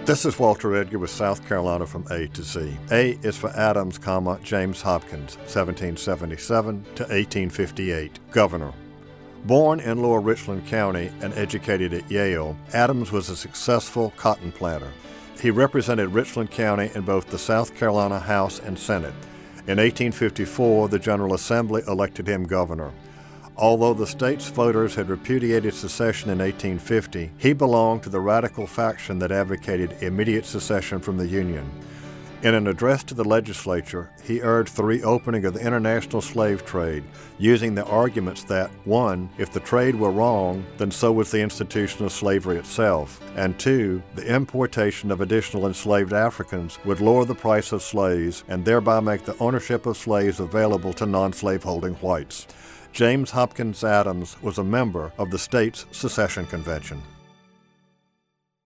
This is Walter Edgar with South Carolina from A to Z. A is for Adams, James Hopkins, 1777 to 1858, Governor. Born in Lower Richland County and educated at Yale, Adams was a successful cotton planter. He represented Richland County in both the South Carolina House and Senate. In 1854, the General Assembly elected him governor. Although the state's voters had repudiated secession in 1850, he belonged to the radical faction that advocated immediate secession from the Union. In an address to the legislature, he urged the reopening of the international slave trade, using the arguments that, 1, if the trade were wrong, then so was the institution of slavery itself, and 2, the importation of additional enslaved Africans would lower the price of slaves and thereby make the ownership of slaves available to non-slaveholding whites. James Hopkins Adams was a member of the state's secession convention.